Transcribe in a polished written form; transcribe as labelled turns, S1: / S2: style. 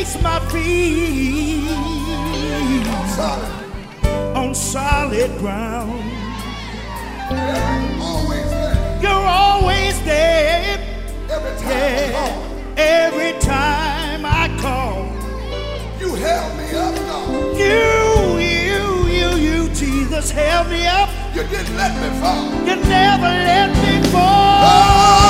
S1: place my feet on solid ground. You're always there. Every time I call.
S2: You held me up, God.
S1: You, Jesus, held me up.
S2: You didn't let me fall.
S1: You never let me fall.